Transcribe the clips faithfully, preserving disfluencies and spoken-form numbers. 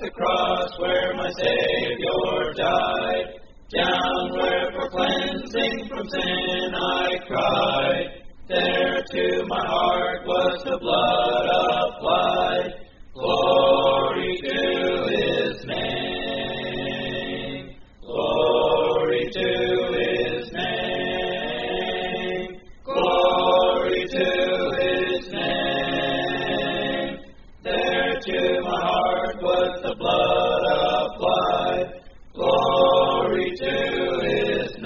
the cross where my Savior died, down where for cleansing from sin I cried, there to my heart was the blood applied. Glory to His name. Glory to His name. Glory to His name. There to my heart was the blood applied. Glory to His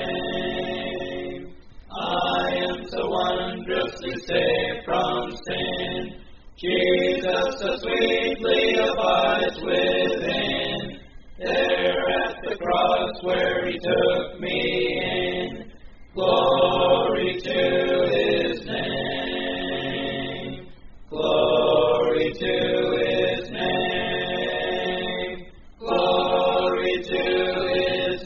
name. I am so wondrously saved from sin. Jesus so sweetly abides within. There at the cross where He took me in. Glory to His name. Glory to His name. Glory to His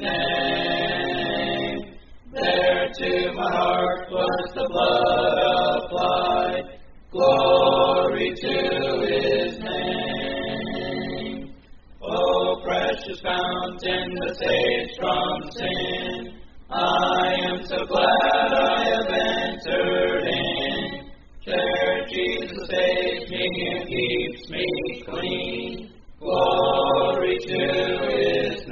name. There to my heart was the blood applied. Glory to His name. Oh, precious fountain that saves from sin, I am so glad I have entered in. There Jesus saves me and keeps me clean. Glory to His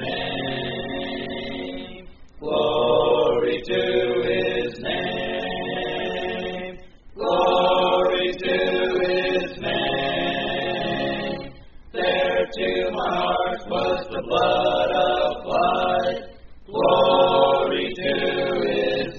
name. Glory to His name. Glory to His name. There to my heart was the blood applied. Glory to His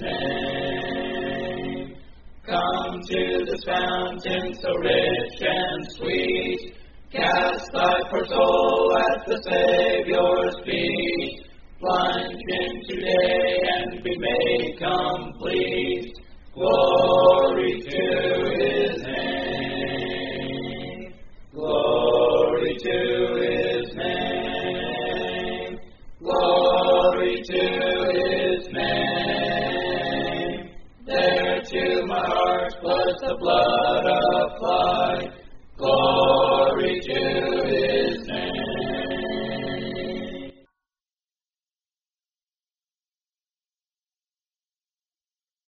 name. Come to this fountain so rich and sweet. Cast thy poor soul at the Savior's feet. Plunge in today and be made complete. Glory to His name. Glory to His name. Glory to His name. There to my heart was the blood